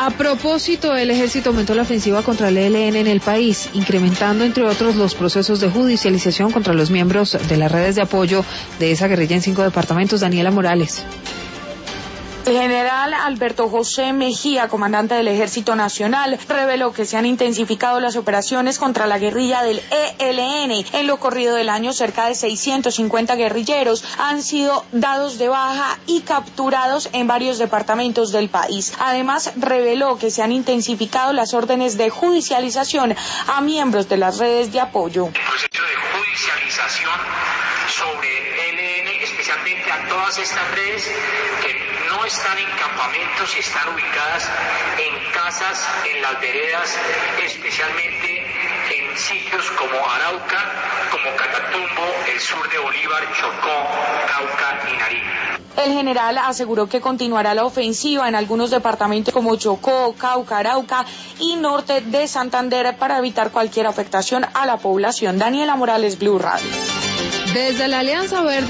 A propósito, el ejército aumentó la ofensiva contra el ELN en el país, incrementando, entre otros, los procesos de judicialización contra los miembros de las redes de apoyo de esa guerrilla en 5 departamentos. Daniela Morales. El general Alberto José Mejía, comandante del Ejército Nacional, reveló que se han intensificado las operaciones contra la guerrilla del ELN. En lo corrido del año, cerca de 650 guerrilleros han sido dados de baja y capturados en varios departamentos del país. Además, reveló que se han intensificado las órdenes de judicialización a miembros de las redes de apoyo. El proceso de judicialización sobre ELN, especialmente a todas estas redes que no están en campamentos y están ubicadas en casas, en las veredas, especialmente en sitios como Arauca, como Catatumbo, el sur de Bolívar, Chocó, Cauca y Nariño. El general aseguró que continuará la ofensiva en algunos departamentos como Chocó, Cauca, Arauca y norte de Santander para evitar cualquier afectación a la población. Daniela Morales, Blue Radio. Desde la Alianza Verde